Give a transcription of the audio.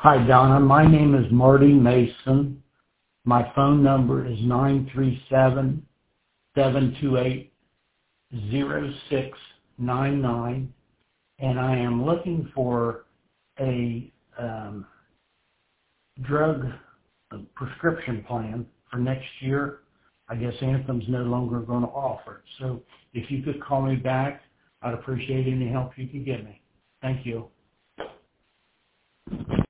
Hi, Donna. My name is Marty Mason. My phone number is 937-728-0699, and I am looking for a drug prescription plan for next year. I guess Anthem's no longer going to offer it. So if you could call me back, I'd appreciate any help you could give me. Thank you.